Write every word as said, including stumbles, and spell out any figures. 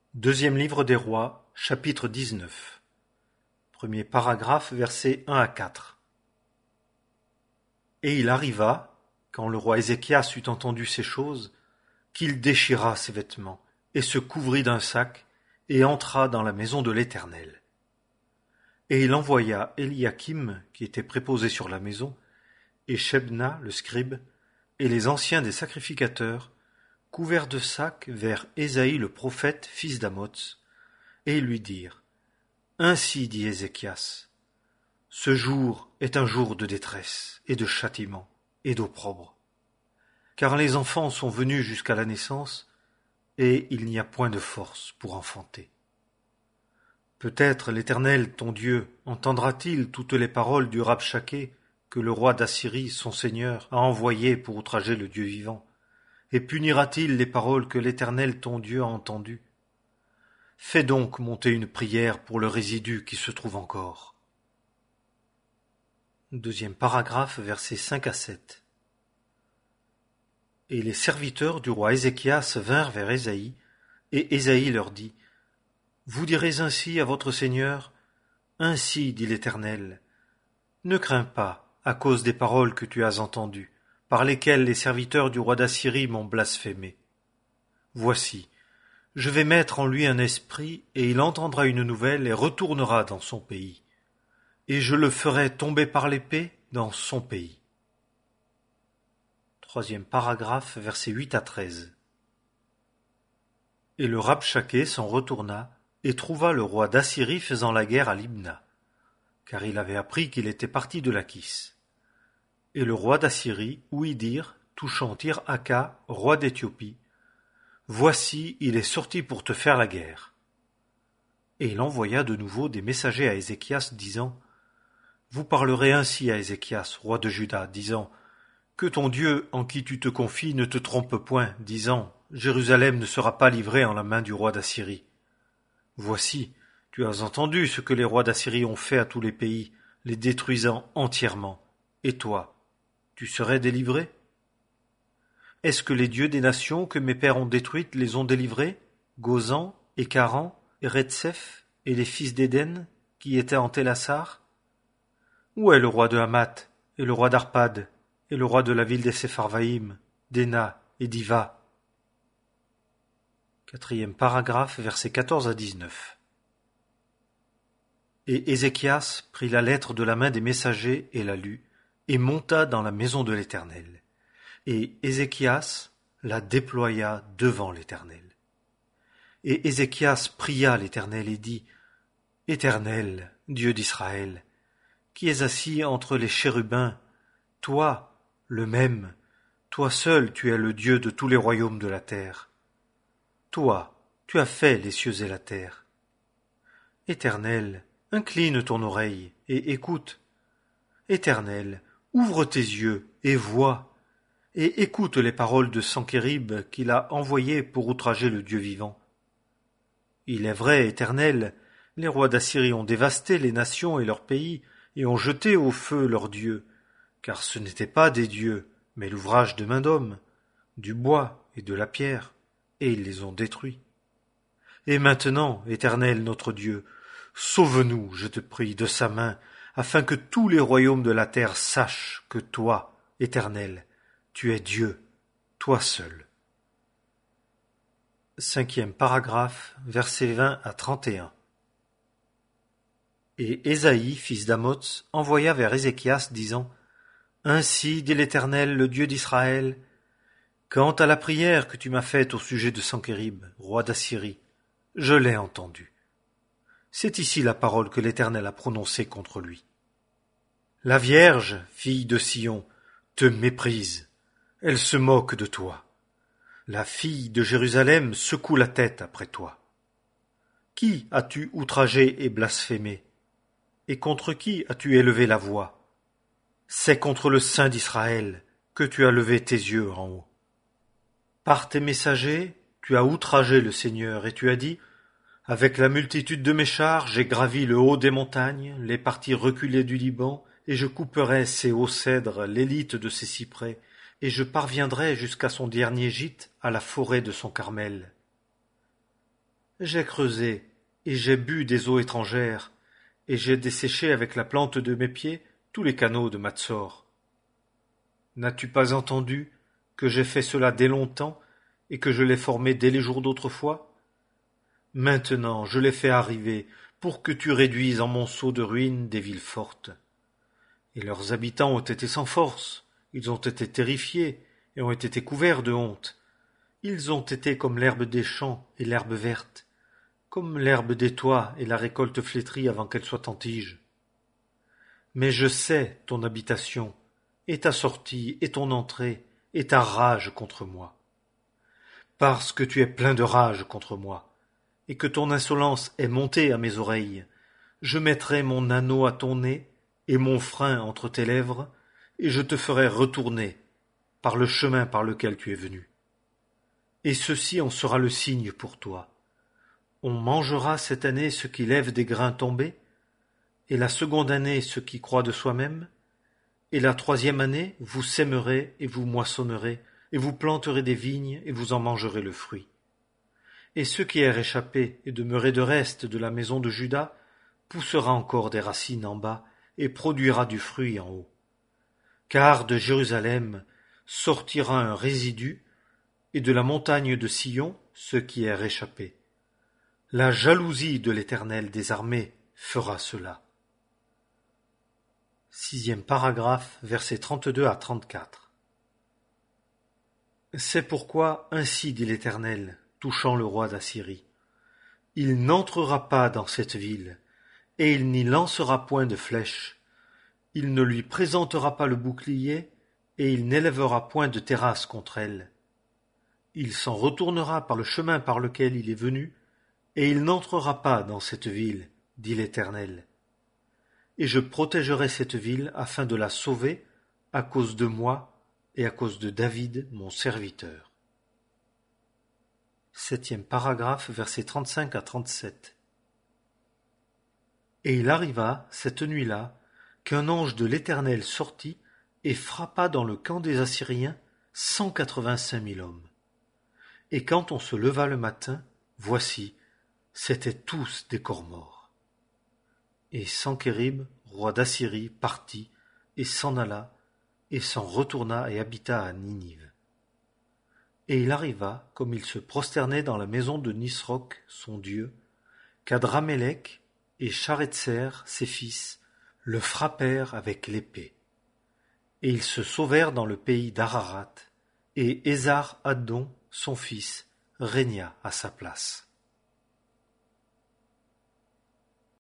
Deuxième livre des Rois, chapitre dix-neuf. Premier paragraphe, versets un à quatre. Et il arriva, quand le roi Ézéchias eut entendu ces choses, qu'il déchira ses vêtements, et se couvrit d'un sac, et entra dans la maison de l'Éternel. Et il envoya Éliakim, qui était préposé sur la maison, et Shebna, le scribe, et les anciens des sacrificateurs, couverts de sacs vers Ésaïe le prophète, fils d'Amoz, et ils lui dirent : Ainsi dit Ézéchias, ce jour est un jour de détresse, et de châtiment, et d'opprobre. Car les enfants sont venus jusqu'à la naissance, et il n'y a point de force pour enfanter. Peut-être l'Éternel, ton Dieu, entendra-t-il toutes les paroles du Rabshaké que le roi d'Assyrie, son seigneur, a envoyées pour outrager le Dieu vivant, et punira-t-il les paroles que l'Éternel, ton Dieu, a entendues? Fais donc monter une prière pour le résidu qui se trouve encore. Deuxième paragraphe, versets cinq à sept. Et les serviteurs du roi Ézéchias vinrent vers Ésaïe, et Ésaïe leur dit : Vous direz ainsi à votre Seigneur : Ainsi dit l'Éternel, ne crains pas à cause des paroles que tu as entendues, par lesquelles les serviteurs du roi d'Assyrie m'ont blasphémé. Voici, je vais mettre en lui un esprit, et il entendra une nouvelle et retournera dans son pays. Et je le ferai tomber par l'épée dans son pays. Troisième paragraphe, versets huit à treize. Et le Rabshaké s'en retourna, et trouva le roi d'Assyrie faisant la guerre à Libna, car il avait appris qu'il était parti de Lachis. Et le roi d'Assyrie ouït dire, touchant Tir-Haka, roi d'Éthiopie : Voici, il est sorti pour te faire la guerre. Et il envoya de nouveau des messagers à Ézéchias, disant : Vous parlerez ainsi à Ézéchias, roi de Juda, disant : Que ton Dieu, en qui tu te confies, ne te trompe point, disant : Jérusalem ne sera pas livrée en la main du roi d'Assyrie. Voici, tu as entendu ce que les rois d'Assyrie ont fait à tous les pays, les détruisant entièrement. Et toi, tu serais délivré? Est-ce que les dieux des nations que mes pères ont détruites les ont délivrés, Gozan, et Caran, et Retsef, et les fils d'Éden, qui étaient en Télassar? Où est le roi de Hamath, et le roi d'Arpad, et le roi de la ville des Sepharvaïm, d'Ena et d'Iva? Quatrième paragraphe, versets quatorze à dix-neuf. Et Ézéchias prit la lettre de la main des messagers et la lut, et monta dans la maison de l'Éternel. Et Ézéchias la déploya devant l'Éternel. Et Ézéchias pria l'Éternel et dit : Éternel, Dieu d'Israël, qui es assis entre les chérubins, toi, le même, toi seul tu es le Dieu de tous les royaumes de la terre. Toi, tu as fait les cieux et la terre. Éternel, incline ton oreille et écoute. Éternel, ouvre tes yeux et vois, et écoute les paroles de Sankérib qu'il a envoyées pour outrager le Dieu vivant. Il est vrai, Éternel, les rois d'Assyrie ont dévasté les nations et leurs pays, et ont jeté au feu leurs dieux, car ce n'étaient pas des dieux, mais l'ouvrage de main d'homme, du bois et de la pierre, et ils les ont détruits. Et maintenant, Éternel notre Dieu, sauve-nous, je te prie, de sa main, afin que tous les royaumes de la terre sachent que toi, Éternel, tu es Dieu, toi seul. Cinquième paragraphe, versets vingt à trente et un. Et Ésaïe, fils d'Amoz, envoya vers Ézéchias, disant : Ainsi dit l'Éternel, le Dieu d'Israël, quant à la prière que tu m'as faite au sujet de Sankérib, roi d'Assyrie, je l'ai entendue. C'est ici la parole que l'Éternel a prononcée contre lui. La Vierge, fille de Sion, te méprise, elle se moque de toi. La fille de Jérusalem secoue la tête après toi. Qui as-tu outragé et blasphémé? Et contre qui as-tu élevé la voix? C'est contre le Saint d'Israël que tu as levé tes yeux en haut. Par tes messagers, tu as outragé le Seigneur, et tu as dit : Avec la multitude de mes chars, j'ai gravi le haut des montagnes, les parties reculées du Liban, et je couperai ses hauts cèdres, l'élite de ses cyprès, et je parviendrai jusqu'à son dernier gîte, à la forêt de son Carmel. J'ai creusé, et j'ai bu des eaux étrangères, et j'ai desséché avec la plante de mes pieds tous les canaux de Matsor. N'as-tu pas entendu que j'ai fait cela dès longtemps, et que je l'ai formé dès les jours d'autrefois? Maintenant je l'ai fait arriver, pour que tu réduises en monceaux de ruines des villes fortes. Et leurs habitants ont été sans force, ils ont été terrifiés, et ont été couverts de honte. Ils ont été comme l'herbe des champs et l'herbe verte, comme l'herbe des toits et la récolte flétrie avant qu'elle soit en tige. Mais je sais ton habitation, et ta sortie, et ton entrée, et ta rage contre moi. Parce que tu es plein de rage contre moi, et que ton insolence est montée à mes oreilles, je mettrai mon anneau à ton nez, et mon frein entre tes lèvres, et je te ferai retourner par le chemin par lequel tu es venu. Et ceci en sera le signe pour toi. On mangera cette année ce qui lève des grains tombés, et la seconde année ce qui croît de soi-même, et la troisième année vous sèmerez et vous moissonnerez, et vous planterez des vignes et vous en mangerez le fruit. Et ce qui est réchappé et demeuré de reste de la maison de Juda poussera encore des racines en bas et produira du fruit en haut. Car de Jérusalem sortira un résidu, et de la montagne de Sion ce qui est réchappé. La jalousie de l'Éternel des armées fera cela. Sixième paragraphe, versets trente-deux à trente-quatre. C'est pourquoi ainsi dit l'Éternel, touchant le roi d'Assyrie. Il n'entrera pas dans cette ville, et il n'y lancera point de flèche. Il ne lui présentera pas le bouclier, et il n'élèvera point de terrasse contre elle. Il s'en retournera par le chemin par lequel il est venu, et il n'entrera pas dans cette ville, dit l'Éternel. Et je protégerai cette ville afin de la sauver à cause de moi et à cause de David, mon serviteur. Septième paragraphe, versets trente-cinq à trente-sept. Et il arriva, cette nuit-là, qu'un ange de l'Éternel sortit et frappa dans le camp des Assyriens cent quatre-vingt-cinq mille hommes. Et quand on se leva le matin, voici, c'étaient tous des corps morts. Et Sankérib, roi d'Assyrie, partit, et s'en alla, et s'en retourna et habita à Ninive. Et il arriva, comme il se prosternait dans la maison de Nisroch, son dieu, qu'Adramélec et Charetser, ses fils, le frappèrent avec l'épée. Et ils se sauvèrent dans le pays d'Ararat, et Ésar-Haddon, son fils, régna à sa place.